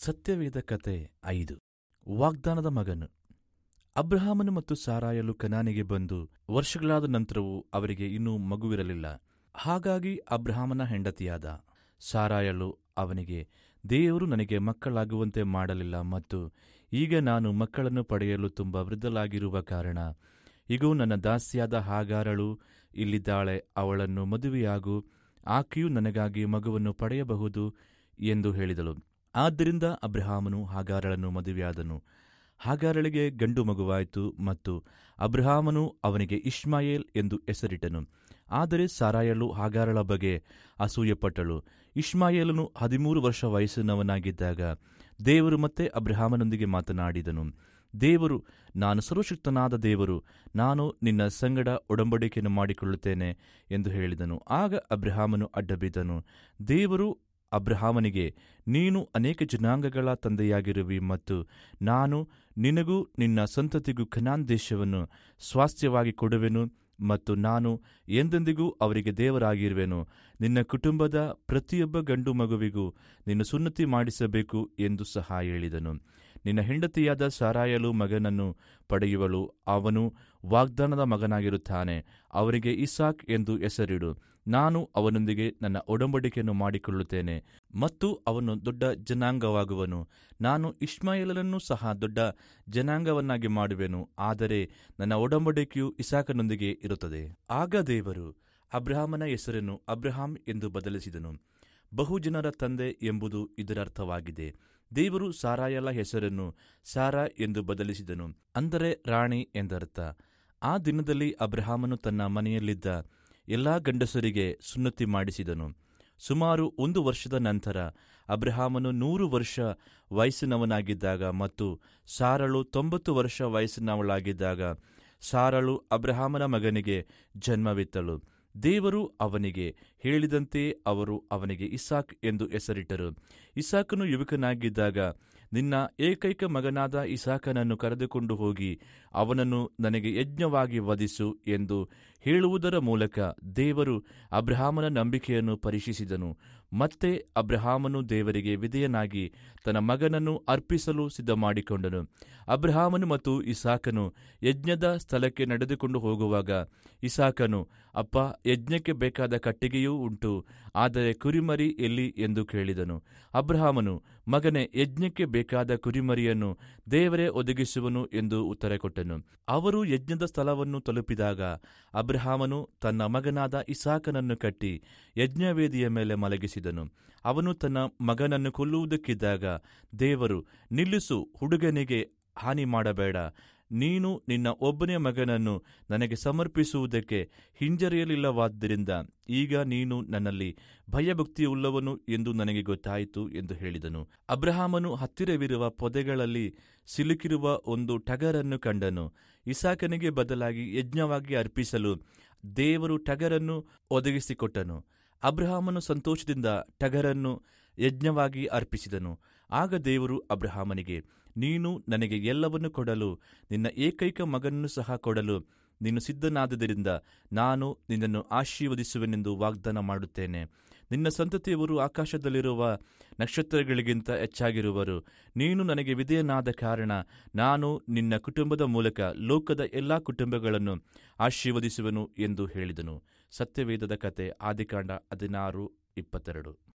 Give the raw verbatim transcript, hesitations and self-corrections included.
ಸತ್ಯವೇದ ಕತೆ ಐದು. ವಾಗ್ದಾನದ ಮಗನು. ಅಬ್ರಹಾಮನು ಮತ್ತು ಸಾರಾಯಲು ಕನಾನಿಗೆ ಬಂದು ವರ್ಷಗಳಾದ ನಂತರವೂ ಅವರಿಗೆ ಇನ್ನೂ ಮಗುವಿರಲಿಲ್ಲ. ಹಾಗಾಗಿ ಅಬ್ರಹಾಮನ ಹೆಂಡತಿಯಾದ ಸಾರಾಯಲು ಅವನಿಗೆ, ದೇವರು ನನಗೆ ಮಕ್ಕಳಾಗುವಂತೆ ಮಾಡಲಿಲ್ಲ ಮತ್ತು ಈಗ ನಾನು ಮಕ್ಕಳನ್ನು ಪಡೆಯಲು ತುಂಬ ವೃದ್ಧಳಾಗಿರುವ ಕಾರಣ ಇಗೋ ನನ್ನ ದಾಸಿಯಾದ ಹಾಗಾರಳು ಇಲ್ಲಿದ್ದಾಳೆ, ಅವಳನ್ನು ಮದುವೆಯಾಗು, ಆಕೆಯು ನನಗಾಗಿ ಮಗುವನ್ನು ಪಡೆಯಬಹುದು ಎಂದು ಹೇಳಿದಳು. ಆದ್ದರಿಂದ ಅಬ್ರಹಾಮನು ಹಾಗಾರಳನ್ನು ಮದುವೆಯಾದನು. ಹಾಗಾರಳಿಗೆ ಗಂಡು ಮಗುವಾಯಿತು ಮತ್ತು ಅಬ್ರಹಾಮನು ಅವನಿಗೆ ಇಷ್ಮಾಯೇಲ್ ಎಂದು ಹೆಸರಿಟ್ಟನು. ಆದರೆ ಸಾರಾಯಳು ಹಾಗಾರಳ ಬಗ್ಗೆ ಅಸೂಯೆಪಟ್ಟಳು. ಇಷ್ಮಾಯೇಲನು ಹದಿಮೂರು ವರ್ಷ ವಯಸ್ಸಿನವನಾಗಿದ್ದಾಗ ದೇವರು ಮತ್ತೆ ಅಬ್ರಹಾಮನೊಂದಿಗೆ ಮಾತನಾಡಿದನು. ದೇವರು, ನಾನು ಸರ್ವಶಕ್ತನಾದ ದೇವರು, ನಾನು ನಿನ್ನ ಸಂಗಡ ಒಡಂಬಡಿಕೆಯನ್ನು ಮಾಡಿಕೊಳ್ಳುತ್ತೇನೆ ಎಂದು ಹೇಳಿದನು. ಆಗ ಅಬ್ರಹಾಮನು ಅಡ್ಡಬಿದ್ದನು. ದೇವರು ಅಬ್ರಹಾಮನಿಗೆ, ನೀನು ಅನೇಕ ಜನಾಂಗಗಳ ತಂದೆಯಾಗಿರುವಿ ಮತ್ತು ನಾನು ನಿನಗೂ ನಿನ್ನ ಸಂತತಿಗೂ ಕನಾನ್ ದೇಶವನ್ನು ಸ್ವಾಸ್ಥ್ಯವಾಗಿ ಕೊಡುವೆನು ಮತ್ತು ನಾನು ಎಂದೆಂದಿಗೂ ಅವರಿಗೆ ದೇವರಾಗಿರುವೆನು. ನಿನ್ನ ಕುಟುಂಬದ ಪ್ರತಿಯೊಬ್ಬ ಗಂಡು ಮಗುವಿಗೂ ನೀನು ಸುನ್ನತಿ ಮಾಡಿಸಬೇಕು ಎಂದು ಸಹ ಹೇಳಿದನು. ನಿನ್ನ ಹೆಂಡತಿಯಾದ ಸಾರಾಯಲು ಮಗನನ್ನು ಪಡೆಯುವಳು, ಅವನು ವಾಗ್ದಾನದ ಮಗನಾಗಿರುತ್ತಾನೆ. ಅವರಿಗೆ ಇಸಾಕ್ ಎಂದು ಹೆಸರಿಡು. ನಾನು ಅವನೊಂದಿಗೆ ನನ್ನ ಒಡಂಬಡಿಕೆಯನ್ನು ಮಾಡಿಕೊಳ್ಳುತ್ತೇನೆ ಮತ್ತು ಅವನು ದೊಡ್ಡ ಜನಾಂಗವಾಗುವನು. ನಾನು ಇಷ್ಮಾಯೇಲನನ್ನು ಸಹ ದೊಡ್ಡ ಜನಾಂಗವನ್ನಾಗಿ ಮಾಡುವೆನು, ಆದರೆ ನನ್ನ ಒಡಂಬಡಿಕೆಯು ಇಸಾಕನೊಂದಿಗೆ ಇರುತ್ತದೆ. ಆಗ ದೇವರು ಅಬ್ರಹಾಮನ ಹೆಸರನ್ನು ಅಬ್ರಹಾಂ ಎಂದು ಬದಲಿಸಿದನು. ಬಹುಜನರ ತಂದೆ ಎಂಬುದು ಇದರರ್ಥವಾಗಿದೆ. ದೇವರು ಸಾರಾಯಳ ಹೆಸರನ್ನು ಸಾರಾ ಎಂದು ಬದಲಿಸಿದನು, ಅಂದರೆ ರಾಣಿ ಎಂದರ್ಥ. ಆ ದಿನದಲ್ಲಿ ಅಬ್ರಹಾಮನು ತನ್ನ ಮನೆಯಲ್ಲಿದ್ದ ಎಲ್ಲಾ ಗಂಡಸರಿಗೆ ಸುನ್ನತಿ ಮಾಡಿಸಿದನು. ಸುಮಾರು ಒಂದು ವರ್ಷದ ನಂತರ ಅಬ್ರಹಾಮನು ನೂರು ವರ್ಷ ವಯಸ್ಸಿನವನಾಗಿದ್ದಾಗ ಮತ್ತು ಸಾರಳು ತೊಂಬತ್ತು ವರ್ಷ ವಯಸ್ಸಿನವಳಾಗಿದ್ದಾಗ ಸಾರಳು ಅಬ್ರಹಾಮನ ಮಗನಿಗೆ ಜನ್ಮವಿತ್ತಳು. ದೇವರು ಅವನಿಗೆ ಹೇಳಿದಂತೆ ಅವರು ಅವನಿಗೆ ಇಸಾಕ್ ಎಂದು ಹೆಸರಿಟ್ಟರು. ಇಸಾಕನು ಯುವಕನಾಗಿದ್ದಾಗ, ನಿನ್ನ ಏಕೈಕ ಮಗನಾದ ಇಸಾಕನನ್ನು ಕರೆದುಕೊಂಡು ಹೋಗಿ ಅವನನ್ನು ನನಗೆ ಯಜ್ಞವಾಗಿ ವಧಿಸು ಎಂದು ಹೇಳುವುದರ ಮೂಲಕ ದೇವರು ಅಬ್ರಹಾಮನ ನಂಬಿಕೆಯನ್ನು ಪರೀಕ್ಷಿಸಿದನು. ಮತ್ತೆ ಅಬ್ರಹಾಮನು ದೇವರಿಗೆ ವಿಧೇಯನಾಗಿ ತನ್ನ ಮಗನನ್ನು ಅರ್ಪಿಸಲು ಸಿದ್ಧಮಾಡಿಕೊಂಡನು. ಅಬ್ರಹಾಮನು ಮತ್ತು ಇಸಾಕನು ಯಜ್ಞದ ಸ್ಥಳಕ್ಕೆ ನಡೆದುಕೊಂಡು ಹೋಗುವಾಗ ಇಸಾಕನು, ಅಪ್ಪ, ಯಜ್ಞಕ್ಕೆ ಬೇಕಾದ ಕಟ್ಟಿಗೆಯೂ ಉಂಟು, ಆದರೆ ಕುರಿಮರಿ ಎಲ್ಲಿ ಎಂದು ಕೇಳಿದನು. ಅಬ್ರಹಾಮನು, ಮಗನೇ, ಯಜ್ಞಕ್ಕೆ ಬೇಕಾದ ಕುರಿಮರಿಯನ್ನು ದೇವರೇ ಒದಗಿಸುವನು ಎಂದು ಉತ್ತರ ಕೊಟ್ಟನು. ಅವರು ಯಜ್ಞದ ಸ್ಥಳವನ್ನು ತಲುಪಿದಾಗ ಅಬ್ರಹಾಮನು ತನ್ನ ಮಗನಾದ ಇಸಾಕನನ್ನು ಕಟ್ಟಿ ಯಜ್ಞವೇದಿಯ ಮೇಲೆ ಮಲಗಿಸಿದನು. ಅವನು ತನ್ನ ಮಗನನ್ನು ಕೊಲ್ಲುವುದಕ್ಕಿದ್ದಾಗ ದೇವರು, ನಿಲ್ಲಿಸು, ಹುಡುಗನಿಗೆ ಹಾನಿ ಮಾಡಬೇಡ. ನೀನು ನಿನ್ನ ಒಬ್ಬನೇ ಮಗನನ್ನು ನನಗೆ ಸಮರ್ಪಿಸುವುದಕ್ಕೆ ಹಿಂಜರಿಯಲಿಲ್ಲವಾದ್ದರಿಂದ ಈಗ ನೀನು ನನ್ನಲ್ಲಿ ಭಯಭಕ್ತಿಯುಳ್ಳವನು ಎಂದು ನನಗೆ ಗೊತ್ತಾಯಿತು ಎಂದು ಹೇಳಿದನು. ಅಬ್ರಹಾಮನು ಹತ್ತಿರವಿರುವ ಪೊದೆಗಳಲ್ಲಿ ಸಿಲುಕಿರುವ ಒಂದು ಟಗರನ್ನು ಕಂಡನು. ಇಸಾಕನಿಗೆ ಬದಲಾಗಿ ಯಜ್ಞವಾಗಿ ಅರ್ಪಿಸಲು ದೇವರು ಟಗರನ್ನು ಒದಗಿಸಿಕೊಟ್ಟನು. ಅಬ್ರಹಾಮನು ಸಂತೋಷದಿಂದ ಟಗರನ್ನು ಯಜ್ಞವಾಗಿ ಅರ್ಪಿಸಿದನು. ಆಗ ದೇವರು ಅಬ್ರಹಾಮನಿಗೆ, ನೀನು ನನಗೆ ಎಲ್ಲವನ್ನು ಕೊಡಲು, ನಿನ್ನ ಏಕೈಕ ಮಗನನ್ನು ಸಹ ಕೊಡಲು ನೀನು ಸಿದ್ಧನಾದ್ದರಿಂದ ನಾನು ನಿನ್ನನ್ನು ಆಶೀರ್ವದಿಸುವೆನೆಂದು ವಾಗ್ದಾನ ಮಾಡುತ್ತೇನೆ. ನಿನ್ನ ಸಂತತಿಯವರು ಆಕಾಶದಲ್ಲಿರುವ ನಕ್ಷತ್ರಗಳಿಗಿಂತ ಹೆಚ್ಚಾಗಿರುವರು. ನೀನು ನನಗೆ ವಿಧೇಯನಾದ ಕಾರಣ ನಾನು ನಿನ್ನ ಕುಟುಂಬದ ಮೂಲಕ ಲೋಕದ ಎಲ್ಲಾ ಕುಟುಂಬಗಳನ್ನು ಆಶೀರ್ವದಿಸುವೆನು ಎಂದು ಹೇಳಿದನು. ಸತ್ಯವೇದದ ಕತೆ ಆದಿಕಾಂಡ ಹದಿನಾರು ಇಪ್ಪತ್ತೆರಡು.